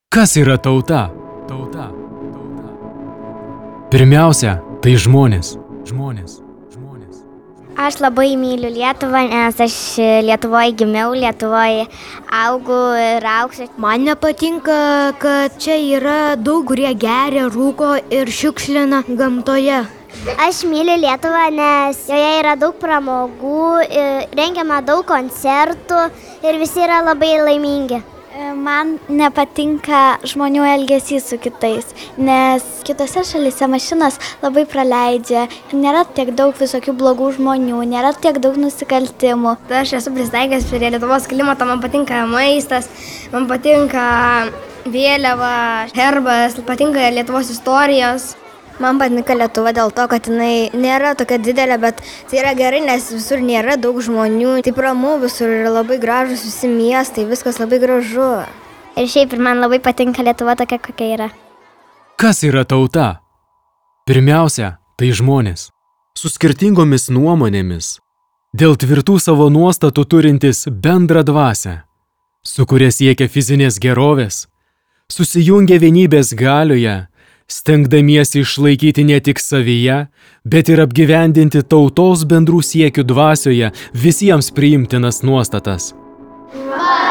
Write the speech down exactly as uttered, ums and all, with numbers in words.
Kas yra tauta? Tauta. Tauta. Pirmiausia, tai žmonės. Žmonės. Žmonės. Aš labai myliu Lietuvą, nes aš Lietuvoje gimiau, Lietuvoje augau ir augsiu. Man nepatinka, kad čia yra daug, kurie geria, rūko ir šiukšlina gamtoje. Aš myliu Lietuvą, nes joje yra daug pramogų, rengiama daug koncertų ir visi yra labai laimingi. Man nepatinka žmonių elgesys su kitais, nes kitose šalyse mašinas labai praleidžia, nėra tiek daug visokių blogų žmonių, nėra tiek daug nusikaltimų. Aš esu prisitaikęs prie Lietuvos klimato, man patinka maistas, man patinka vėliava, herbas, patinka Lietuvos istorijos. Man patinka Lietuva dėl to, kad jinai nėra tokia didelė, bet tai yra gerai, nes visur nėra daug žmonių. Taip ramu, visur yra labai gražus visi miestai, viskas labai gražu. Ir šiaip ir man labai patinka Lietuva tokia, kokia yra. Kas yra tauta? Pirmiausia, tai žmonės. Su skirtingomis nuomonėmis. Dėl tvirtų savo nuostatų turintis bendrą dvasią, su kuria siekia fizinės gerovės, susijungia vienybės galioje, stengdamiesi išlaikyti ne tik savyje, bet ir apgyvendinti tautos bendrų siekių dvasioje visiems priimtinas nuostatas.